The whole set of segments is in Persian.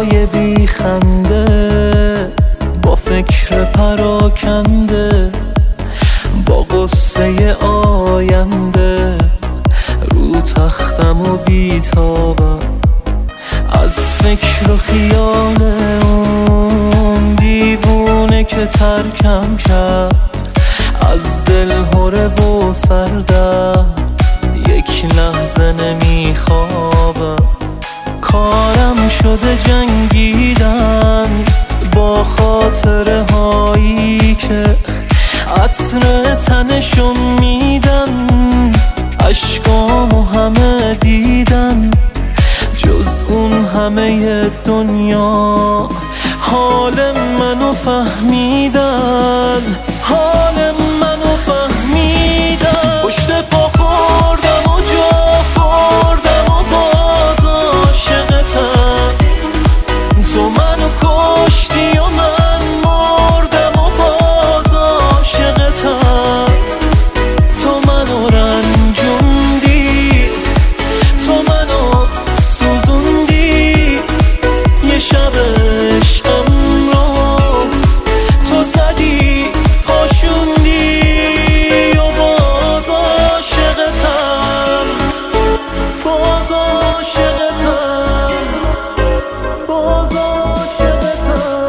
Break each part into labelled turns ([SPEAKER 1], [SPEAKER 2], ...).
[SPEAKER 1] روزای بی خنده، با فکر پراکنده، با قصه آینده، رو تختم و بیتابم از فکر و خیال اون دیوونه که ترکم کرد از دل هره و سردرد. یک لحظه نمیخوابم، کارم شده جنگیدن با خاطره هایی که عطر تنشون میدن. اشکامو همه دیدن جز اون همه دنیا، حال منو فهمیدن، حال منو فهمیدن. پشت پا خوردم و جا خوردم و باز عاشقتم، تو منو کشتی و من مردم و باز عاشقتم. تو منو رنجوندی، تو منو سوزوندی، یه شب عشقم رو تو زدی پاشوندی و باز عاشقتم، باز عاشقتم، باز عاشقتم.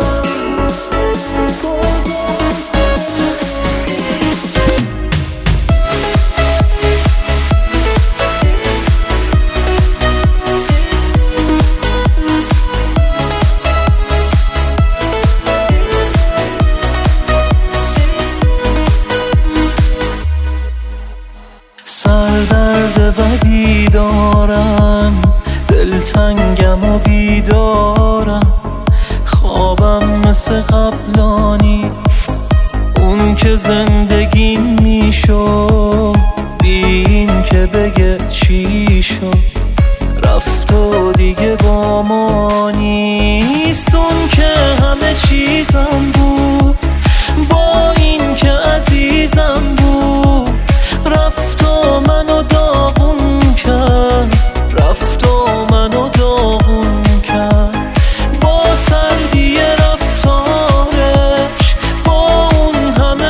[SPEAKER 1] سردرد بدی دارم، دلتنگم و بیدارم، خوابم مثل قبلانی اون که زندگی میشو بی این که بگه چی شد. رفت و دیگه با ما نیست اون که همه چیزم بود، با این که عزیزم بود. رفت و منو داغون کرد، رفت و منو داغون کرد با سردی رفتارش، با اون همه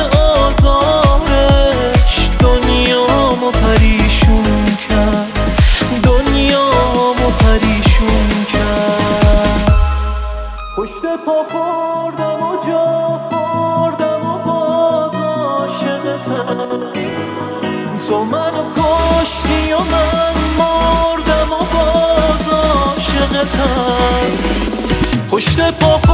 [SPEAKER 1] آزارش. دنیامو پریشون کرد، دنیامو پریشون کرد. پشت پا خوردم و جا خوردم و باز عاشقتم، تو منو کشتی و من مردم و باز عاشقتم. پشت پا